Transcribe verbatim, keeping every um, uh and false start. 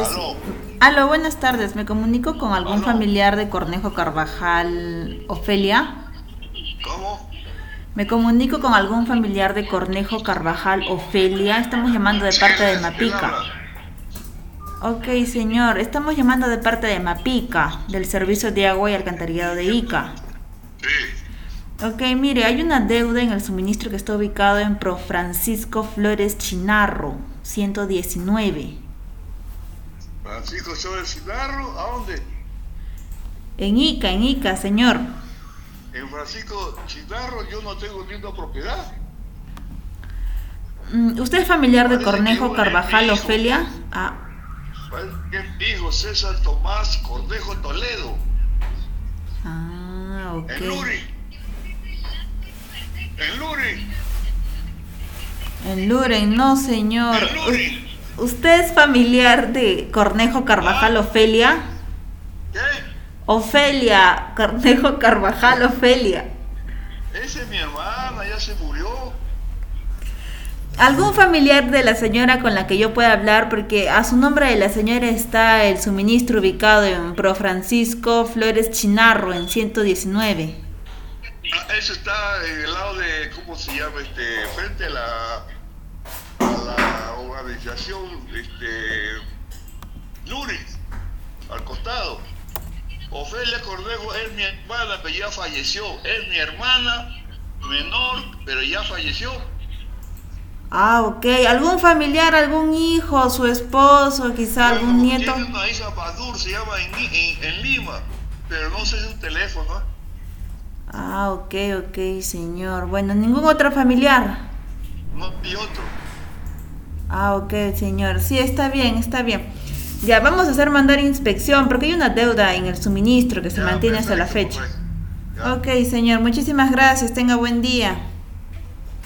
tardes. Aló, Aló, buenas tardes. ¿Me comunico con algún aló, familiar de Cornejo Carvajal, Ofelia? ¿cómo? Me comunico con algún familiar de Cornejo Carvajal, Ofelia. Estamos llamando de Sí, parte de ¿quién Mapica. habla? Ok, señor. Estamos llamando de parte de Mapica, del Servicio de Agua y Alcantarillado de Ica. Sí, Ok, mire, hay una deuda en el suministro que está ubicado en Pro Francisco Flores Chinarro, ciento diecinueve. Francisco Sobre Cigarro, ¿a dónde? En Ica, en Ica, señor. En Francisco Cigarro yo no tengo ni una propiedad. Mm, ¿Usted es familiar de Parece que Cornejo es mi Carvajal, hijo. Ofelia? Ah, Parece que es mi hijo César Tomás Cornejo Toledo, ah, ok. en Luri, en Luri, En Luren, no, señor. en Luri. U- ¿Usted es familiar de Cornejo Carvajal, ¿Ah? Ofelia? ¿Qué? Ofelia, Cornejo Carvajal, Ofelia. Esa es mi hermana, ya se murió. ¿Algún familiar de la señora con la que yo pueda hablar? Porque a su nombre de la señora está el suministro ubicado en Pro Francisco Flores Chinarro, en ciento diecinueve. Ah, eso está en el lado de, ¿cómo se llama? Este, frente a la, a la organización, este, Luri, al costado. Ofelia Cornejo es mi hermana, pero ya falleció. Es mi hermana menor, pero ya falleció. Ah, ok. ¿Algún familiar, algún hijo, su esposo, quizá algún Bueno, nieto? tiene una hija Badur, se llama en, en, en Lima, pero no sé su teléfono. Ah, ok, ok, señor. Bueno, ¿ningún otro familiar? No hay otro. Ah, ok, señor. Sí, está bien, está bien. Ya, vamos a hacer mandar inspección porque hay una deuda en el suministro que se Ya, mantiene hasta la perfecto, fecha. pues. Ya. Ok, señor, muchísimas gracias. Tenga buen día.